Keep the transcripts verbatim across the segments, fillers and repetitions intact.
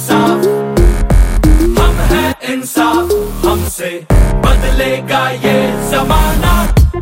इंसाफ, हम है इंसाफ, हमसे बदलेगा ये जमाना।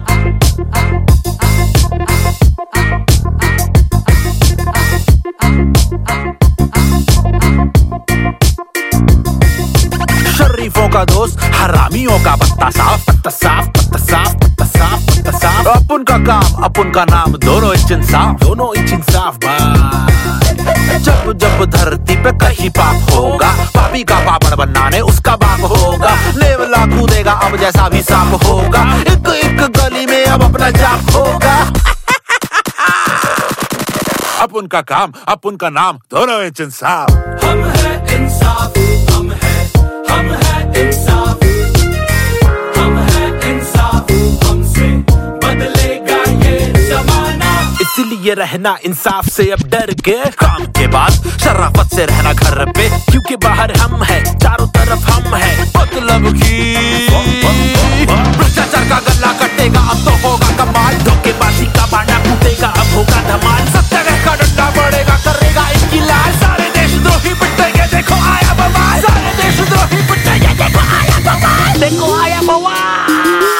शरीफों का दोस्त हरामियों का पत्ता साफ, पत्ता साफ, पत्ता साफ, पत्ता साफ, पत्ता साफ। अपन का काम अपन का नाम, दोनों इंच इंसाफ, दोनों इंच इंसाफ भाई। जब जब धरती पे कहीं पाप होगा, पापी का पापड़ बनाने उसका बाप होगा। नेवला कूदेगा अब जैसा भी सांप होगा, एक एक गली में अब अपना जाप होगा। अपन का काम अपन का नाम, दोनों इंच इंसाफ। हम है इंसाफ, हम है, हम है इंसाफ, हम है इंसाफ, हमसे बदलेगा ये जमाना। इसलिए रहना इंसाफ से अब डर के, काम के बाद शराफत से रहना घर पे, क्योंकि बाहर हम है, चारों तरफ हम है। मतलब की भ्रष्टाचार का गला कटेगा अब तो होगा कमाल, धोखेबाजी का बाड़ा फूटेगा अब होगा धमाल। सत्याग्रह का डंडा बढ़ेगा करेगा इनकी लाल, सारे देशद्रोही पिटेंगे देखो आया बवाल, सारे देशद्रोही पिटेंगे देखो आया बवाल, देखो आया बवाल।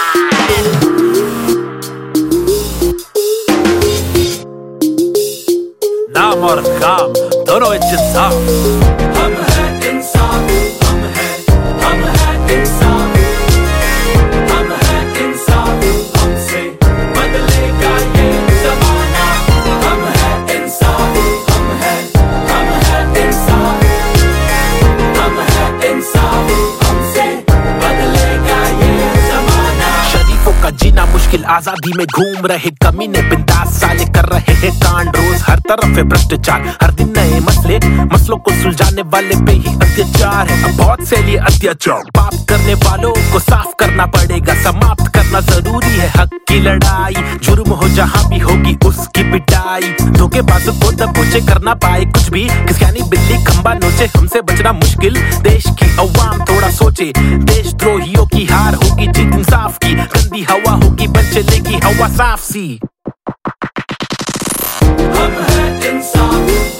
नाम और काम दोनों इंसाफ। हम है इंसाफ, हम है, हम है इंसाफ, हम है इंसाफ, हमसे बदलेगा ये जमाना। हम है इंसाफ, हम है, हम है इंसाफ, हम है इंसाफ, हमसे बदलेगा ये जमाना। शरीफों का जीना मुश्किल, आजादी में घूम रहे कमीने बिंदास साले कर रहे हैं कांड रोज, हर तरफ है भ्रष्टाचार, हर दिन नए मसले, मसलों को सुलझाने वाले पे ही अत्याचार है। अब बहुत से लिए अत्याचार, पाप करने वालों को साफ करना पड़ेगा, समाप्त करना जरूरी है हक की लड़ाई। जुर्म हो जहाँ भी होगी उसकी पिटाई, धोखेबाजों को दबोचे करना पाए कुछ भी, किसकी बिल्ली खंबा नोचे, हमसे बचना मुश्किल। देश की अवाम थोड़ा सोचे, देशद्रोहियों की हार होगी जीत इंसाफ की, गंदी हवा होगी बन चलेगी हवा साफ सी। हम है इंसाफ।